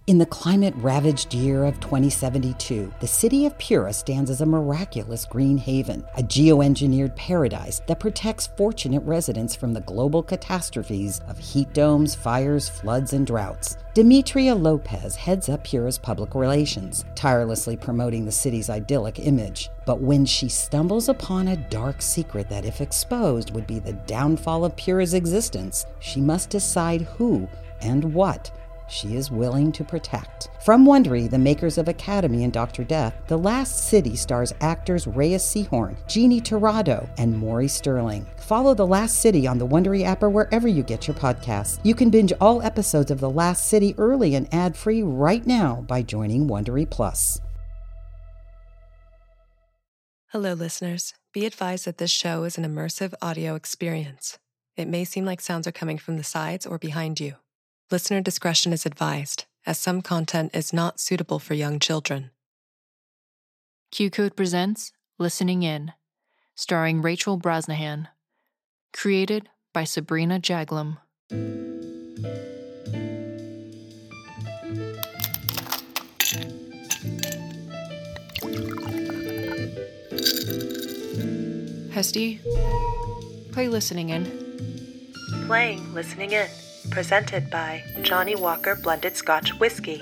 In the climate-ravaged year of 2072, the city of Pura stands as a miraculous green haven, a geoengineered paradise that protects fortunate residents from the global catastrophes of heat domes, fires, floods, and droughts. Demetria Lopez heads up Pura's public relations, tirelessly promoting the city's idyllic image. But when she stumbles upon a dark secret that, if exposed, would be the downfall of Pura's existence, she must decide who and what she is willing to protect. From Wondery, the makers of Academy and Dr. Death, The Last City stars actors Reyes Sehorn, Jeannie Torrado, and Maury Sterling. Follow The Last City on the Wondery app or wherever you get your podcasts. You can binge all episodes of The Last City early and ad-free right now by joining Wondery Plus. Hello, listeners. Be advised that this show is an immersive audio experience. It may seem like sounds are coming from the sides or behind you. Listener discretion is advised, as some content is not suitable for young children. Q Code presents Listening In, starring Rachel Brosnahan. Created by Sabrina Jaglam. Hesty, play Listening In. Playing Listening In, presented by Johnny Walker Blended Scotch Whiskey.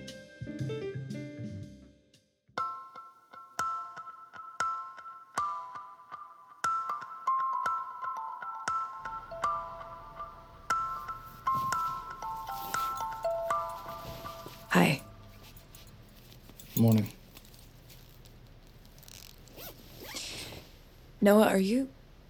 Hi. Morning. Noah, are you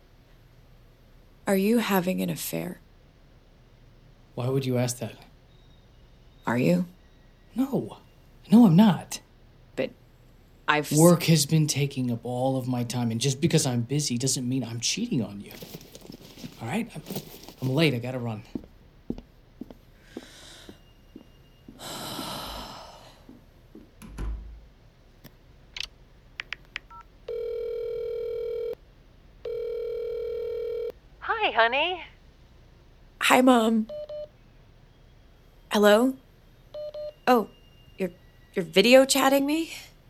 having an affair? Why would you ask that? Are you? No, I'm not. But Work has been taking up all of my time, and just because I'm busy doesn't mean I'm cheating on you. All right? I'm late. I gotta run. Hi, honey. Hi, Mom. Hello? Oh, you're video chatting me?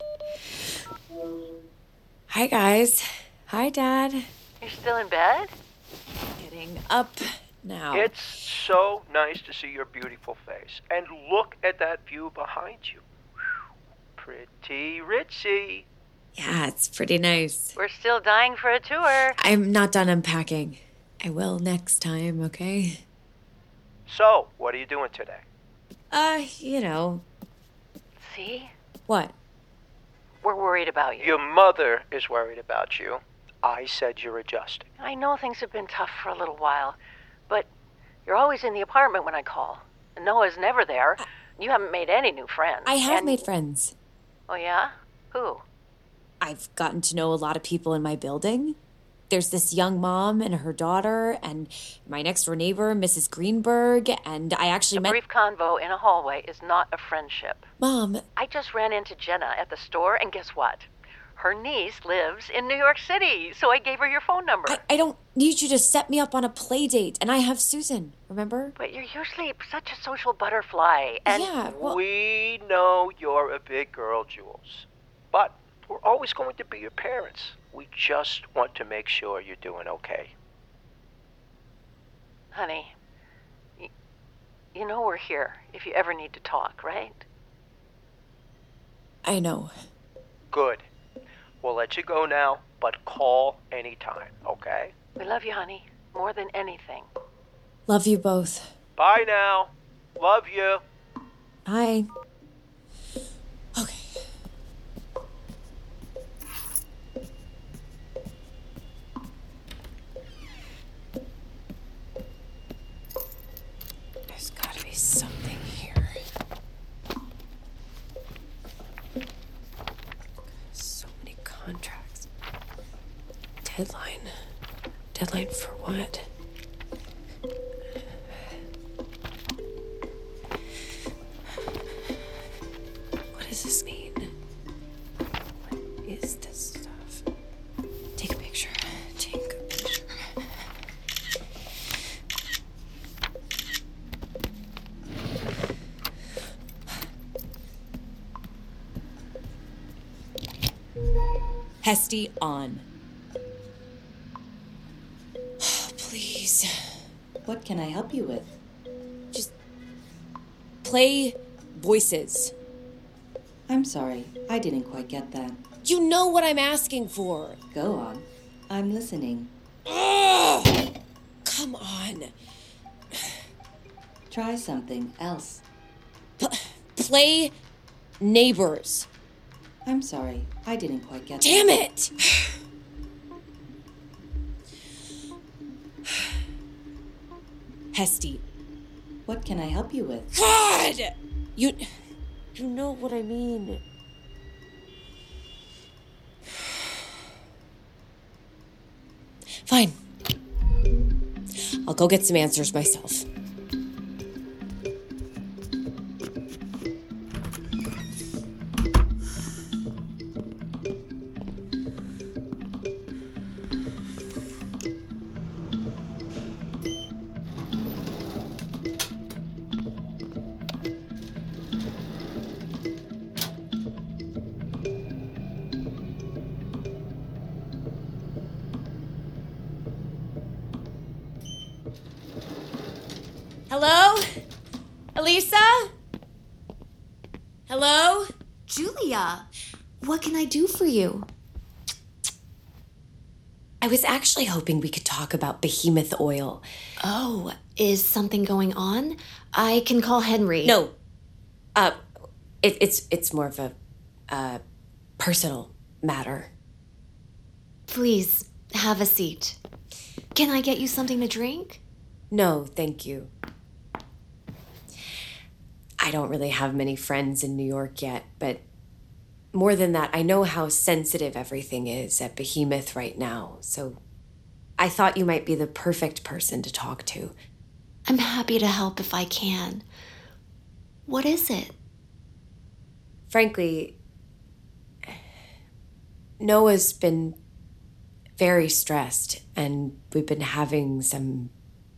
Hi, guys. Hi, Dad. You're still in bed? Getting up now. It's so nice to see your beautiful face. And look at that view behind you. Whew, pretty ritzy. Yeah, it's pretty nice. We're still dying for a tour. I'm not done unpacking. I will next time, okay? So, what are you doing today? You know. See? What? We're worried about you. Your mother is worried about you. I said you're adjusting. I know things have been tough for a little while, but you're always in the apartment when I call. And Noah's never there. You haven't made any new friends. I have made friends. Oh, yeah? Who? I've gotten to know a lot of people in my building. There's this young mom and her daughter, and my next-door neighbor, Mrs. Greenberg, and I actually met... A brief convo in a hallway is not a friendship. Mom... I just ran into Jenna at the store, and guess what? Her niece lives in New York City, so I gave her your phone number. I don't need you to set me up on a play date, and I have Susan, remember? But you're usually such a social butterfly, and... Yeah, well... We know you're a big girl, Jules. But we're always going to be your parents. We just want to make sure you're doing okay. Honey, you know we're here if you ever need to talk, right? I know. Good. We'll let you go now, but call anytime, okay? We love you, honey, more than anything. Love you both. Bye now. Love you. Bye. Okay. There's gotta be something here. So many contracts. Deadline. Deadline for what? What does this mean? What is this stuff? Take a picture. Take a picture. Hesty on. Please. What can I help you with? Just play voices. I'm sorry, I didn't quite get that. You know what I'm asking for. Go on. I'm listening. Ugh! Come on. Try something else. Play Neighbors. I'm sorry, I didn't quite get Damn that. it! Hesty. What can I help you with? God! You know what I mean. Fine. I'll go get some answers myself. Hello? Elisa? Hello? Julia, what can I do for you? I was actually hoping we could talk about Behemoth Oil. Oh, is something going on? I can call Henry. No. It's more of a personal matter. Please, have a seat. Can I get you something to drink? No, thank you. I don't really have many friends in New York yet, but more than that, I know how sensitive everything is at Behemoth right now, so I thought you might be the perfect person to talk to. I'm happy to help if I can. What is it? Frankly, Noah's been very stressed, and we've been having some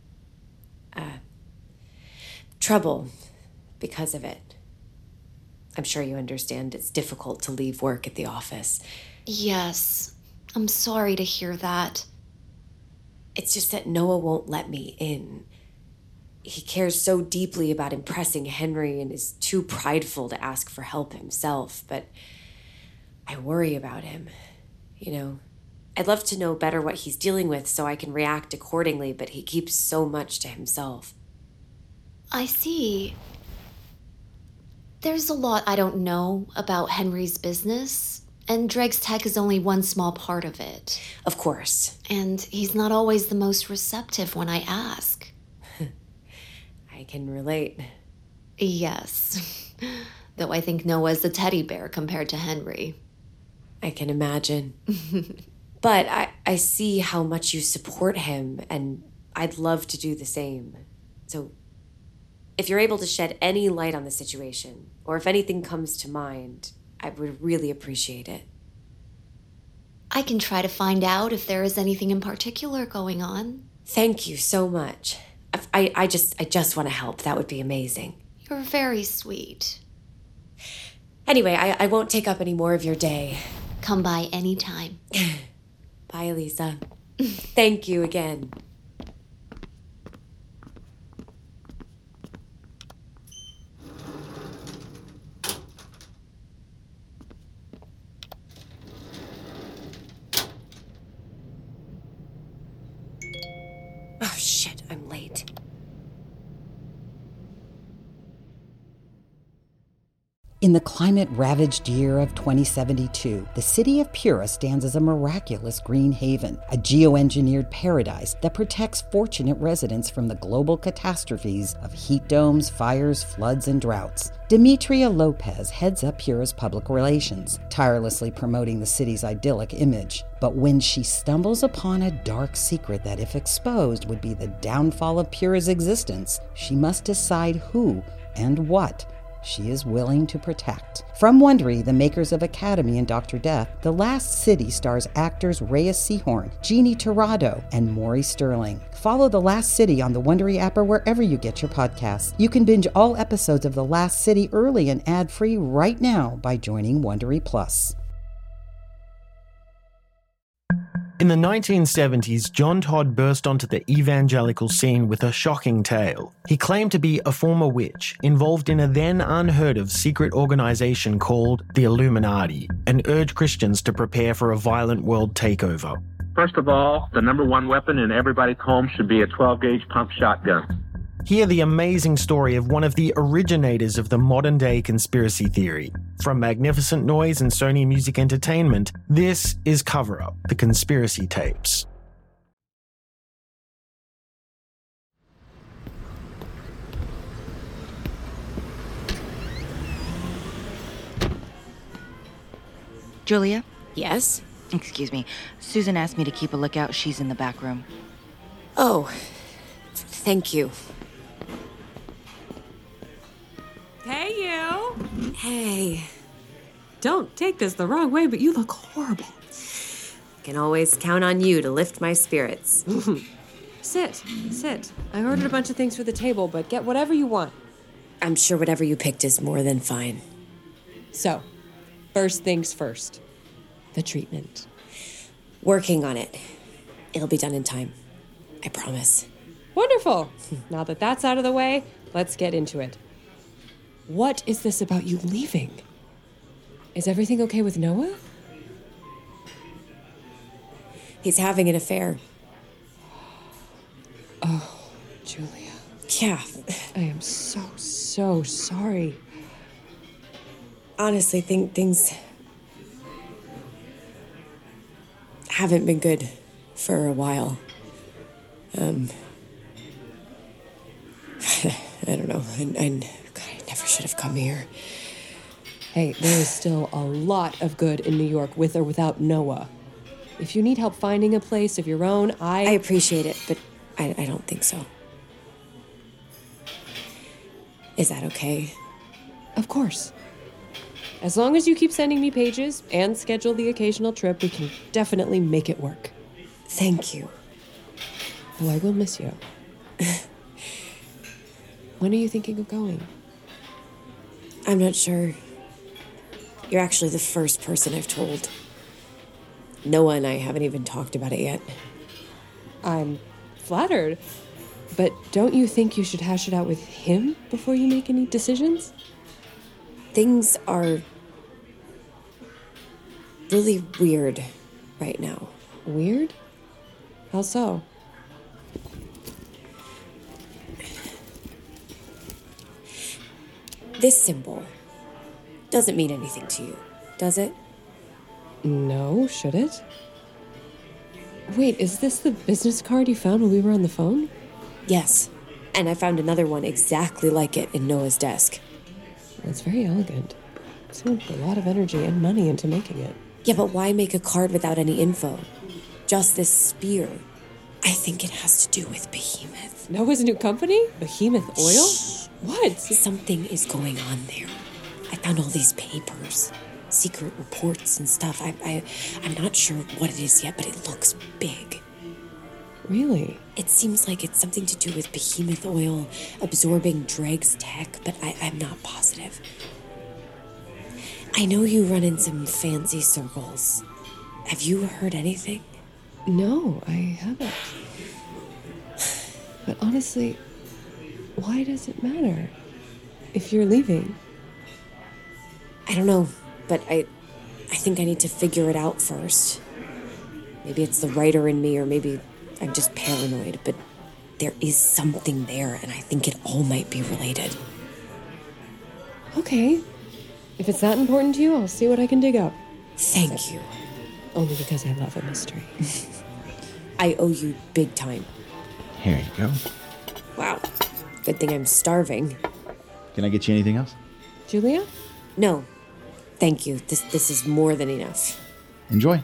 trouble because of it. I'm sure you understand it's difficult to leave work at the office. Yes, I'm sorry to hear that. It's just that Noah won't let me in. He cares so deeply about impressing Henry and is too prideful to ask for help himself, but I worry about him, you know. I'd love to know better what he's dealing with so I can react accordingly, but he keeps so much to himself. I see. There's a lot I don't know about Henry's business, and Dreg's Tech is only one small part of it. Of course. And he's not always the most receptive when I ask. I can relate. Yes. Though I think Noah's a teddy bear compared to Henry. I can imagine. But I see how much you support him, and I'd love to do the same. So if you're able to shed any light on the situation, or if anything comes to mind, I would really appreciate it. I can try to find out if there is anything in particular going on. Thank you so much. I just want to help. That would be amazing. You're very sweet. Anyway, I won't take up any more of your day. Come by anytime. Bye, Elisa. Thank you again. Oh, shit, I'm late. In the climate-ravaged year of 2072, the city of Pura stands as a miraculous green haven, a geoengineered paradise that protects fortunate residents from the global catastrophes of heat domes, fires, floods, and droughts. Demetria Lopez heads up Pura's public relations, tirelessly promoting the city's idyllic image. But when she stumbles upon a dark secret that, if exposed, would be the downfall of Pura's existence, she must decide who and what she is willing to protect. From Wondery, the makers of Academy and Dr. Death, The Last City stars actors Rhea Seehorn, Jeannie Torrado, and Maury Sterling. Follow The Last City on the Wondery app or wherever you get your podcasts. You can binge all episodes of The Last City early and ad-free right now by joining Wondery Plus. In the 1970s, John Todd burst onto the evangelical scene with a shocking tale. He claimed to be a former witch, involved in a then unheard-of secret organization called the Illuminati, and urged Christians to prepare for a violent world takeover. First of all, the number one weapon in everybody's home should be a 12-gauge pump shotgun. Hear the amazing story of one of the originators of the modern-day conspiracy theory. From Magnificent Noise and Sony Music Entertainment, this is Cover Up, the Conspiracy Tapes. Julia? Yes? Excuse me. Susan asked me to keep a lookout. She's in the back room. Oh, thank you. Hey, you! Hey. Don't take this the wrong way, but you look horrible. I can always count on you to lift my spirits. Sit. I ordered a bunch of things for the table, but get whatever you want. I'm sure whatever you picked is more than fine. So, first things first. The treatment. Working on it. It'll be done in time. I promise. Wonderful. Now that that's out of the way, let's get into it. What is this about you leaving? Is everything okay with Noah? He's having an affair. Oh, Julia. Yeah. I am so sorry. Honestly, things haven't been good for a while. I don't know. I never should have come here. Hey, there is still a lot of good in New York, with or without Noah. If you need help finding a place of your own, I appreciate it, but I don't think so. Is that okay? Of course. As long as you keep sending me pages and schedule the occasional trip, we can definitely make it work. Thank you. Though I will miss you. When are you thinking of going? I'm not sure. You're actually the first person I've told. Noah and I haven't even talked about it yet. I'm flattered. But don't you think you should hash it out with him before you make any decisions? Things are really weird right now. Weird? How so? This symbol doesn't mean anything to you, does it? No, should it? Wait, is this the business card you found when we were on the phone? Yes, and I found another one exactly like it in Noah's desk. That's very elegant. Someone put a lot of energy and money into making it. Yeah, but why make a card without any info? Just this spear. I think it has to do with Behemoth. Noah's new company? Behemoth Oil? Shh. What? Something is going on there. I found all these papers, secret reports and stuff. I'm not sure what it is yet, but it looks big. Really? It seems like it's something to do with Behemoth Oil absorbing Dreg's tech, but I'm not positive. I know you run in some fancy circles. Have you heard anything? No, I haven't. But honestly, why does it matter? If you're leaving. I don't know, but I think I need to figure it out first. Maybe it's the writer in me, or maybe I'm just paranoid, but there is something there, and I think it all might be related. Okay. If it's that important to you, I'll see what I can dig up. Thank you. Only because I love a mystery. I owe you big time. Here you go. Wow. Good thing I'm starving. Can I get you anything else? Julia? No. Thank you. This is more than enough. Enjoy.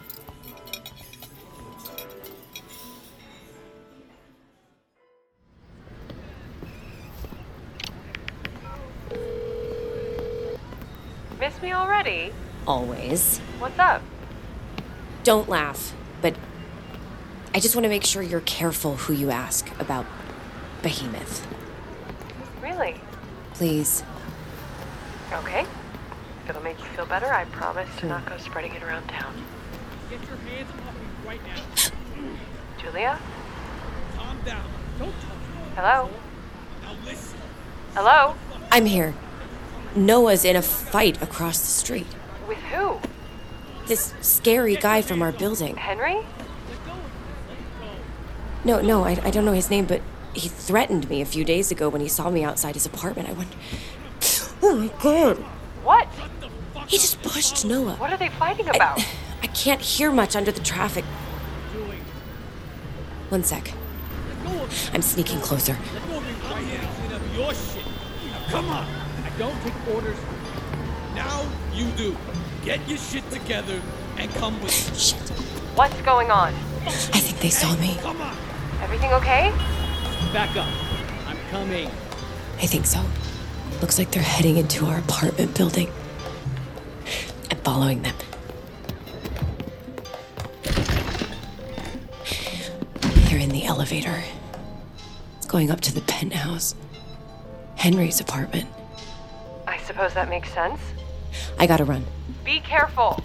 Miss me already? Always. What's up? Don't laugh, but I just want to make sure you're careful who you ask about Behemoth. Really? Please. Okay. If it'll make you feel better, I promise to not go spreading it around town. Get your hands off me. right now. Julia? Calm down. Don't talk. Hello? Now listen. Hello? I'm here. Noah's in a fight across the street. With who? This scary guy from our building. Henry? No, I don't know his name, but he threatened me a few days ago when he saw me outside his apartment. I went, oh my God. What? He just pushed Noah. What are they fighting about? I can't hear much under the traffic. One sec. I'm sneaking closer. Let go of me right here and clean up your shit. Now come on. I don't take orders. Now you do. Get your shit together and come with me. Shit. What's going on? I think they saw me. Come on. Everything okay? Back up. I'm coming. I think so. Looks like they're heading into our apartment building. I'm following them. They're in the elevator. It's going up to the penthouse. Henry's apartment. I suppose that makes sense. I gotta run. Be careful.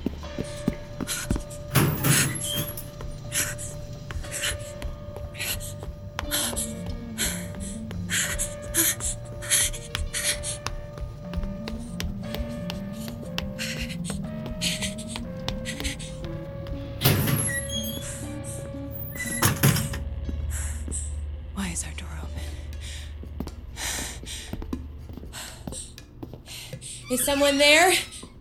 Why is our door open? Is someone there?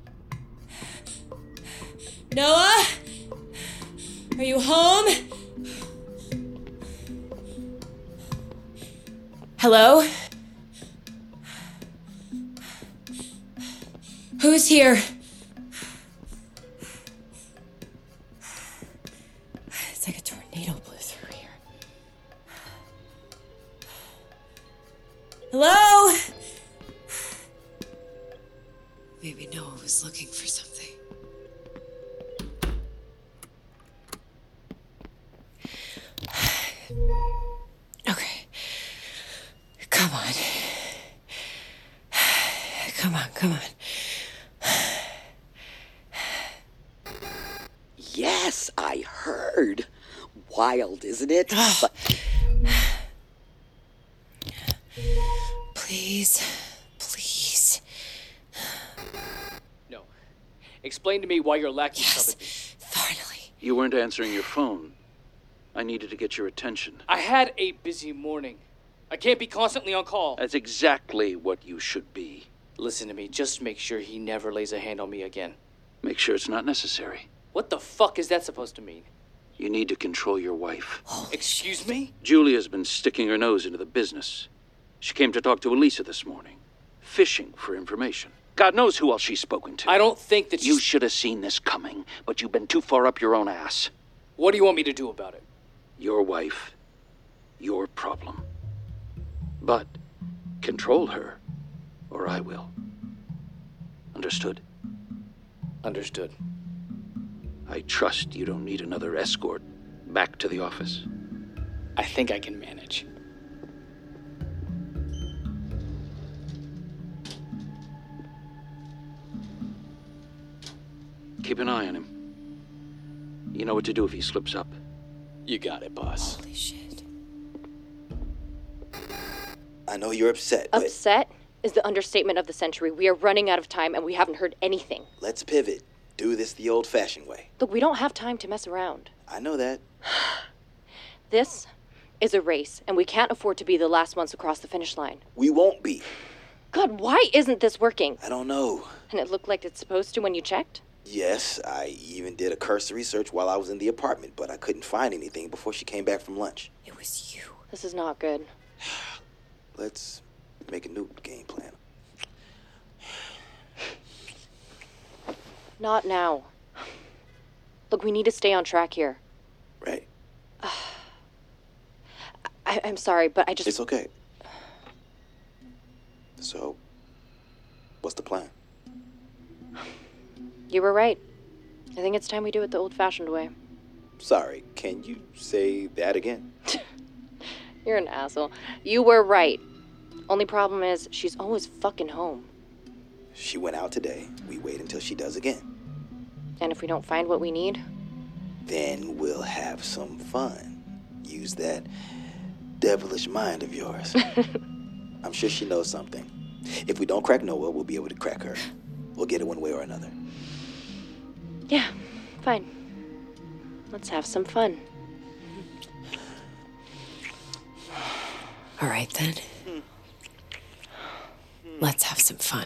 Noah? Are you home? Hello? Who's here? It's like a tornado blew through here. Hello? Maybe Noah was looking for something. Okay. Come on. Come on. Yes, I heard. Wild, isn't it? But Please. No. Explain to me why your lackey summoned me. Finally. You weren't answering your phone. I needed to get your attention. I had a busy morning. I can't be constantly on call. That's exactly what you should be. Listen to me. Just make sure he never lays a hand on me again. Make sure it's not necessary. What the fuck is that supposed to mean? You need to control your wife. Excuse me? Julia's been sticking her nose into the business. She came to talk to Elisa this morning, fishing for information. God knows who else she's spoken to. I don't think that You should have seen this coming, but you've been too far up your own ass. What do you want me to do about it? Your wife, your problem. But control her, or I will. Understood? Understood. I trust you don't need another escort back to the office. I think I can manage. Keep an eye on him. You know what to do if he slips up. You got it, boss. Holy shit. I know you're upset, but Upset is the understatement of the century. We are running out of time and we haven't heard anything. let's pivot. Do this the old-fashioned way. Look, we don't have time to mess around. I know that. This is a race, and we can't afford to be the last ones to cross the finish line. We won't be. God, why isn't this working? I don't know. And it looked like it's supposed to when you checked? Yes, I even did a cursory search while I was in the apartment, but I couldn't find anything before she came back from lunch. It was you. This is not good. Let's make a new game plan. Not now. Look, we need to stay on track here. Right. I'm sorry, but I just... It's okay. So, what's the plan? You were right. I think it's time we do it the old-fashioned way. Sorry, can you say that again? You're an asshole. You were right. Only problem is, she's always fucking home. She went out today. We wait until she does again. And if we don't find what we need, Then we'll have some fun. Use that devilish mind of yours. I'm sure she knows something. If we don't crack Noah, we'll be able to crack her. We'll get it one way or another. Yeah, fine. Let's have some fun. All right, then. Let's have some fun.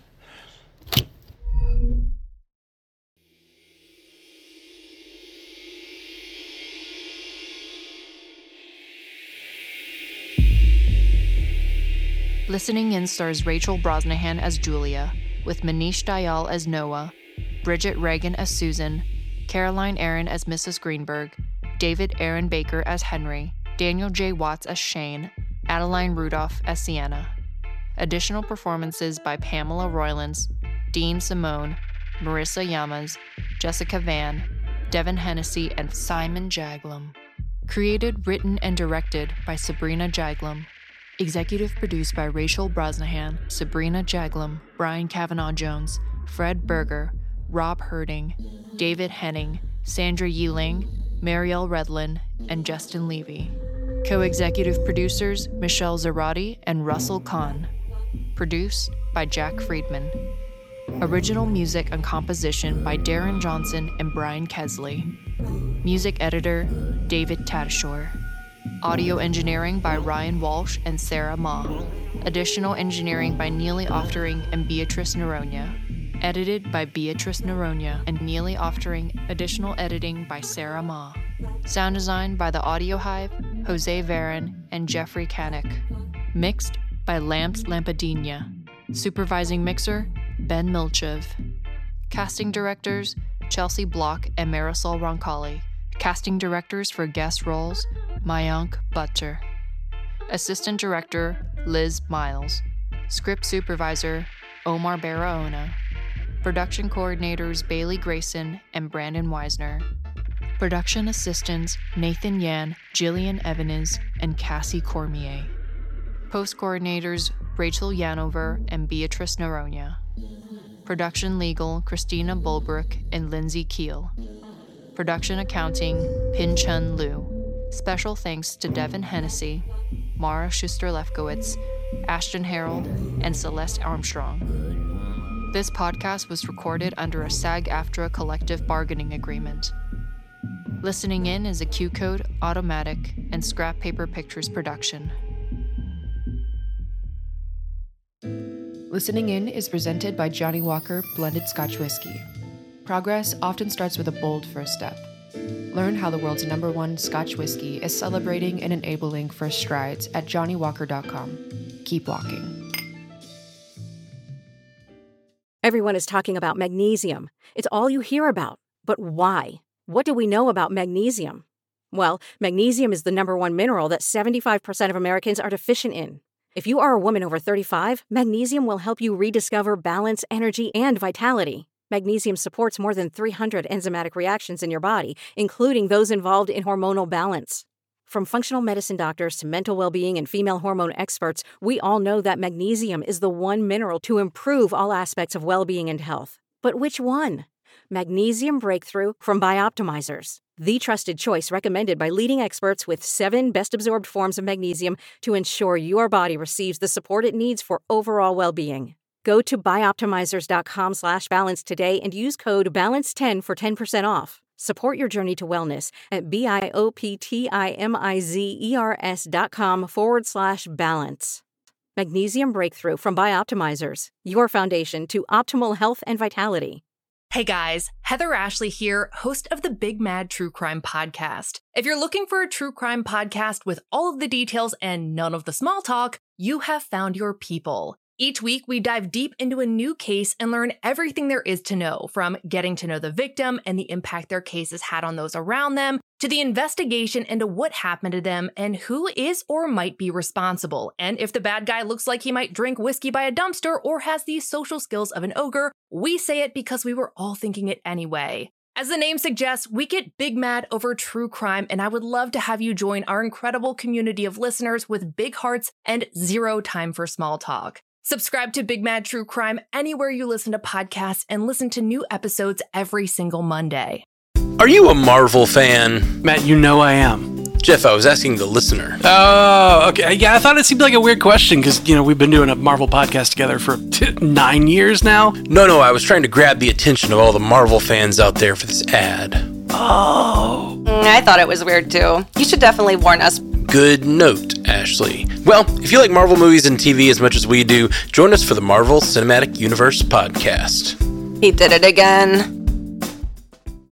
Listening In stars Rachel Brosnahan as Julia, with Manish Dayal as Noah, Bridget Regan as Susan, Caroline Aaron as Mrs. Greenberg, David Aaron Baker as Henry, Daniel J. Watts as Shane, Adeline Rudolph as Sienna. Additional performances by Pamela Roylance, Dean Simone, Marissa Yamas, Jessica Vann, Devin Hennessy, and Simon Jaglom. Created, written, and directed by Sabrina Jaglom. Executive produced by Rachel Brosnahan, Sabrina Jaglom, Brian Kavanaugh-Jones, Fred Berger, Rob Herding, David Henning, Sandra Yeeling, Marielle Redlin, and Justin Levy. Co-executive producers Michelle Zarati and Russell Kahn. Produced by Jack Friedman. Original music and composition by Darren Johnson and Brian Kesley. Music editor David Tadashore. Audio engineering by Ryan Walsh and Sarah Ma. Additional engineering by Neely Oftering and Beatrice Noronha. Edited by Beatrice Noronha and Neely Oftering. Additional editing by Sarah Ma. Sound design by The Audio Hive, Jose Varon, and Jeffrey Kanik. Mixed by Lamps Lampadina. Supervising mixer, Ben Milchev. Casting directors, Chelsea Block and Marisol Roncalli. Casting directors for guest roles, Mayank Butcher. Assistant director, Liz Miles. Script supervisor, Omar Barahona. Production coordinators, Bailey Grayson and Brandon Weisner. Production assistants, Nathan Yan, Jillian Evanes, and Cassie Cormier. Post coordinators, Rachel Yanover and Beatrice Noronha. Production legal, Christina Bulbrook and Lindsay Keel. Production accounting, Pin Chun Liu. Special thanks to Devin Hennessy, Mara Schuster-Lefkowitz, Ashton Harold, and Celeste Armstrong. This podcast was recorded under a SAG-AFTRA collective bargaining agreement. Listening In is a Q-Code, Automatic, and Scrap Paper Pictures production. Listening In is presented by Johnny Walker Blended Scotch Whiskey. Progress often starts with a bold first step. Learn how the world's #1 Scotch whiskey is celebrating and enabling first strides at johnnywalker.com. Keep walking. Everyone is talking about magnesium. It's all you hear about. But why? What do we know about magnesium? Well, magnesium is the #1 mineral that 75% of Americans are deficient in. If you are a woman over 35, magnesium will help you rediscover balance, energy, and vitality. Magnesium supports more than 300 enzymatic reactions in your body, including those involved in hormonal balance. From functional medicine doctors to mental well-being and female hormone experts, we all know that magnesium is the one mineral to improve all aspects of well-being and health. But which one? Magnesium Breakthrough from Bioptimizers, the trusted choice recommended by leading experts with 7 best-absorbed forms of magnesium to ensure your body receives the support it needs for overall well-being. Go to bioptimizers.com/balance today and use code BALANCE10 for 10% off. Support your journey to wellness at bioptimizers.com/balance. Magnesium Breakthrough from Bioptimizers, your foundation to optimal health and vitality. Hey guys, Heather Ashley here, host of the Big Mad True Crime Podcast. If you're looking for a true crime podcast with all of the details and none of the small talk, you have found your people. Each week, we dive deep into a new case and learn everything there is to know, from getting to know the victim and the impact their case has had on those around them, to the investigation into what happened to them and who is or might be responsible. And if the bad guy looks like he might drink whiskey by a dumpster or has the social skills of an ogre, we say it because we were all thinking it anyway. As the name suggests, we get big mad over true crime, and I would love to have you join our incredible community of listeners with big hearts and zero time for small talk. Subscribe to Big Mad True Crime anywhere you listen to podcasts and listen to new episodes every single Monday. Are you a Marvel fan? Matt, you know I am. Jeff, I was asking the listener. Oh, okay. Yeah, I thought it seemed like a weird question because, we've been doing a Marvel podcast together for 9 years now. No, I was trying to grab the attention of all the Marvel fans out there for this ad. Oh. I thought it was weird too. You should definitely warn us. Good note, Ashley. Well, if you like Marvel movies and TV as much as we do, join us for the Marvel Cinematic Universe podcast. He did it again.